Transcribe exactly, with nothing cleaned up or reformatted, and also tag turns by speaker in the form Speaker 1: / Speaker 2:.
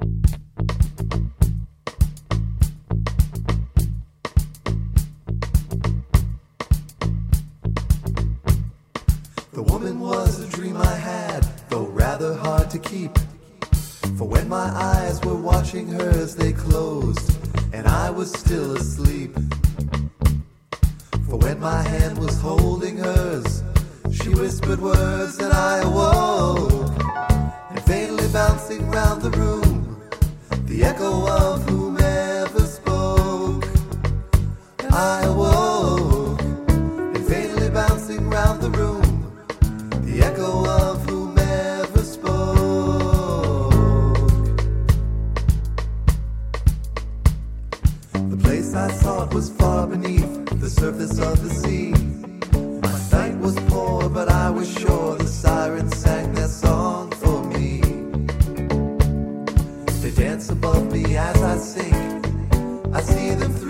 Speaker 1: The woman was a dream I had, though rather hard to keep. For when my eyes were watching hers, they closed, and I was still asleep. For when my hand was holding hers, she whispered words and I awoke. And faintly bouncing round the room, the echo of whomever spoke. I awoke, and faintly bouncing round the room, the echo of whomever spoke. The place I sought was far beneath the surface of the sea. My sight was poor, but I was sure the sirens sang their song for me. They dance above me as I sink, I see them